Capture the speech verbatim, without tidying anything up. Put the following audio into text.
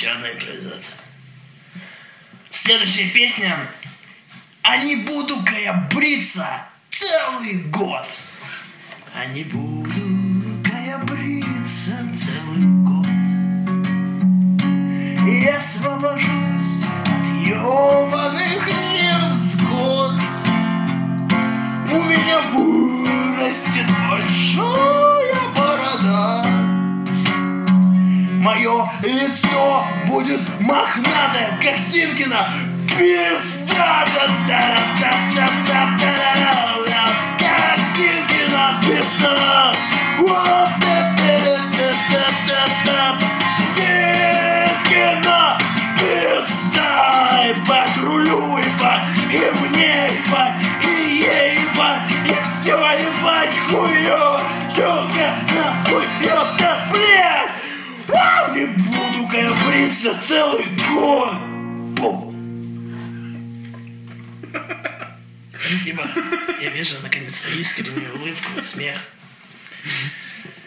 еще одна импровизация. Следующая песня. А не буду-ка я бриться целый год. А не буду-ка я бриться целый год. И я освобожусь от ёбаных невзгод. У меня вырастет большая борода. Мое лицо будет мохнатое, как Зинкина пизда. Как Зинкина пизда. Зинкина пизда. Ебать, рулю, ебать, и мне, ебать, и ей, ебать, и все, ебать, хуёво, сука, нахуй, ёпта, блядь. Вау, не буду-ка я бриться целый год. Бум. Спасибо. Я вижу наконец-то искреннюю улыбку, смех.